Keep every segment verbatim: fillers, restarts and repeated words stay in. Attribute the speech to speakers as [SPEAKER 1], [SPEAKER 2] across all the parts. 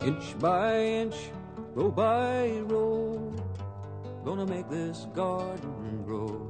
[SPEAKER 1] Inch by inch, row by row, gonna make this garden grow.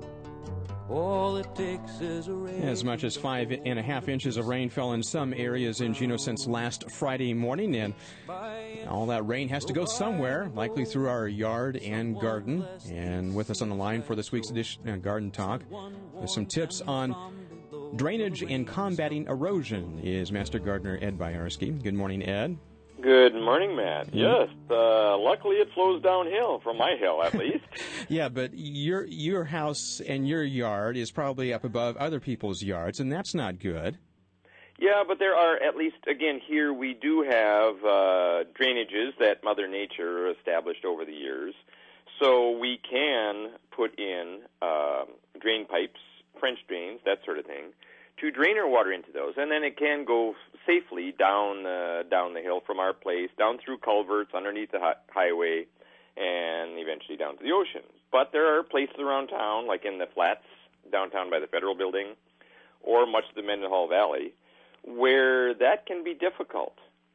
[SPEAKER 1] All it takes is a rain.
[SPEAKER 2] As much as five and a half inches of rain fell in some areas in Juneau since last Friday morning, and all that rain has to go somewhere, likely through our yard and garden. And with us on the line for this week's edition of Garden Talk, with some tips on drainage and combating erosion, is Master Gardener Ed Boyarsky. Good morning, Ed.
[SPEAKER 3] Good morning, Matt. Yes, uh, luckily it flows downhill, from my hill at least.
[SPEAKER 2] Yeah, but your your house and your yard is probably up above other people's yards, and that's not good.
[SPEAKER 3] Yeah, but there are, at least, again, here we do have uh, drainages that Mother Nature established over the years. So we can put in uh, drain pipes, French drains, that sort of thing, to drain our water into those, and then it can go safely down uh, down the hill from our place, down through culverts, underneath the hi- highway, and eventually down to the ocean. But there are places around town, like in the flats downtown by the Federal Building, or much of the Mendenhall Valley, where that can be difficult.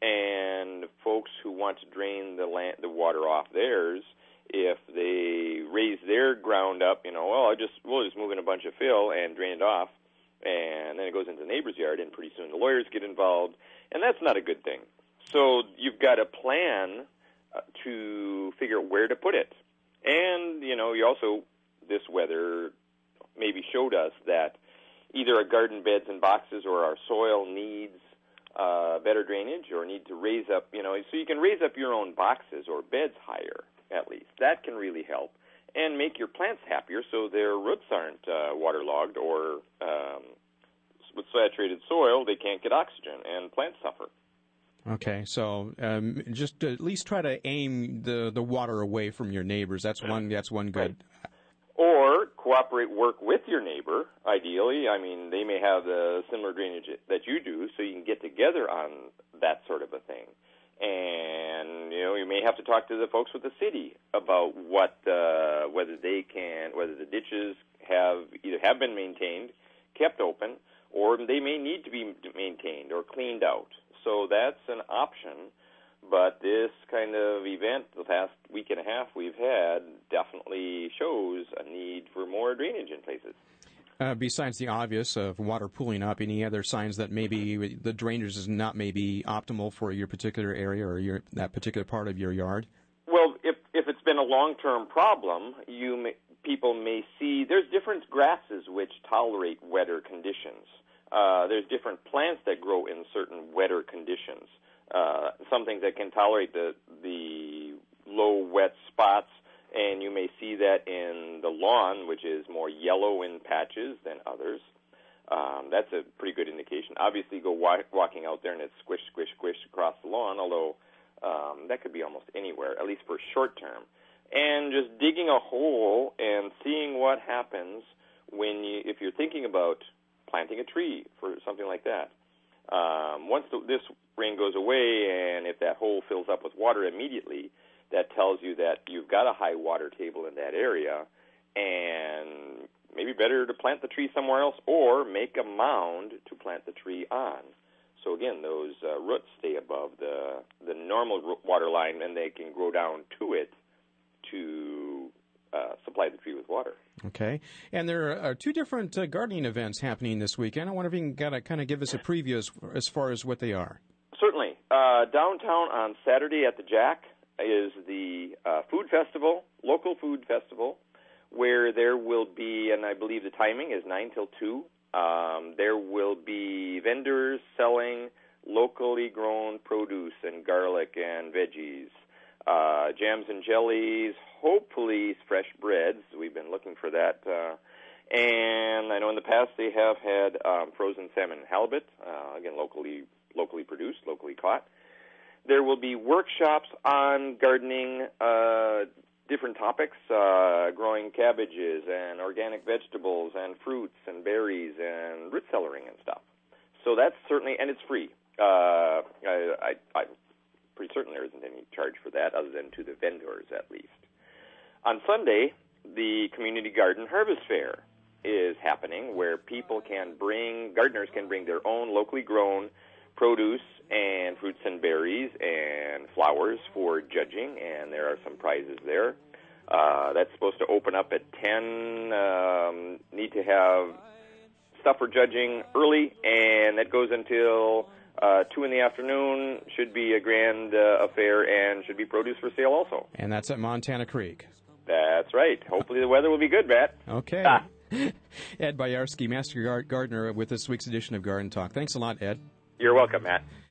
[SPEAKER 3] And folks who want to drain the land, the water off theirs, if they raise their ground up, you know, well, I just we'll just move in a bunch of fill and drain it off. And then it goes into the neighbor's yard, and pretty soon the lawyers get involved, and that's not a good thing. So you've got to plan uh, to figure out where to put it. And, you know, you also, this weather maybe showed us that either our garden beds and boxes or our soil needs uh, better drainage or need to raise up, you know, so you can raise up your own boxes or beds higher, at least. That can really help. And make your plants happier so their roots aren't uh, waterlogged or um, with saturated soil, they can't get oxygen, and plants suffer.
[SPEAKER 2] Okay, so um, just at least try to aim the, the water away from your neighbors. That's one. That's one good.
[SPEAKER 3] Right. Or cooperate, work with your neighbor. Ideally, I mean, they may have the similar drainage that you do, so you can get together on that sort of a thing. And, you know, you may have to talk to the folks with the city about what, uh, whether they can, whether the ditches have either have been maintained, kept open, or they may need to be maintained or cleaned out. So that's an option. But this kind of event, the past week and a half we've had, definitely shows a need for more drainage in places.
[SPEAKER 2] Uh, besides the obvious of water pooling up, any other signs that maybe the drainage is not maybe optimal for your particular area or your that particular part of your yard?
[SPEAKER 3] Well, if if it's been a long-term problem, you may, people may see there's different grasses which tolerate wetter conditions. Uh, there's different plants that grow in certain wetter conditions. Uh, some things that can tolerate the the low wet spots. And you may see that in the lawn, which is more yellow in patches than others. Um, that's a pretty good indication. Obviously, go wa- walking out there and it's squish, squish, squish across the lawn, although um, that could be almost anywhere, at least for short term. And just digging a hole and seeing what happens when you, if you're thinking about planting a tree for something like that. Um, once the, this rain goes away and if that hole fills up with water immediately, that tells you that you've got a high water table in that area, and maybe better to plant the tree somewhere else or make a mound to plant the tree on. So again, those uh, roots stay above the the normal water line, and they can grow down to it to uh, supply the tree with water.
[SPEAKER 2] Okay. And there are two different uh, gardening events happening this weekend. I wonder if you can kind of give us a preview as, as far as what they are.
[SPEAKER 3] Certainly. Uh, downtown on Saturday at the Jack is the uh, food festival, local food festival, where there will be, and I believe the timing is nine till two, um, there will be vendors selling locally grown produce and garlic and veggies, uh, jams and jellies, hopefully fresh breads. We've been looking for that. Uh, and I know in the past they have had um, frozen salmon and halibut, uh, again, locally locally produced, locally caught. There will be workshops on gardening, uh, different topics, uh, growing cabbages and organic vegetables and fruits and berries and root cellaring and stuff. So that's certainly, and it's free. Uh, I, I, I'm pretty certain there isn't any charge for that other than to the vendors at least. On Sunday, the Community Garden Harvest Fair is happening where people can bring, gardeners can bring their own locally grown produce and fruits and berries and flowers flowers for judging, and there are some prizes there. Uh, that's supposed to open up at ten. Um, need to have stuff for judging early, and that goes until uh, two in the afternoon. Should be a grand uh, affair and should be produce for sale also.
[SPEAKER 2] And that's at Montana Creek.
[SPEAKER 3] That's right. Hopefully the weather will be good, Matt.
[SPEAKER 2] Okay.
[SPEAKER 3] Ah.
[SPEAKER 2] Ed Boyarsky, Master Gardener, with this week's edition of Garden Talk. Thanks a lot, Ed.
[SPEAKER 3] You're welcome, Matt.